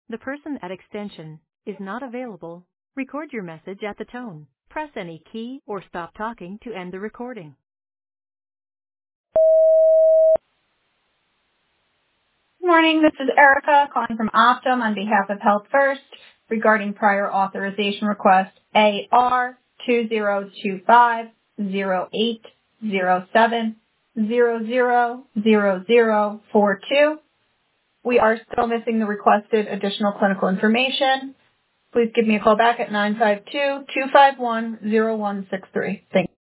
The person at extension is not available. Record your message at the tone. Press any key or stop talking to end the recording. Good morning, this is Erica calling from Optum on behalf of Health First regarding prior authorization request AR 2025-0807-000042. We are still missing the requested additional clinical information. Please give me a call back at 952-251-0163. Thank you.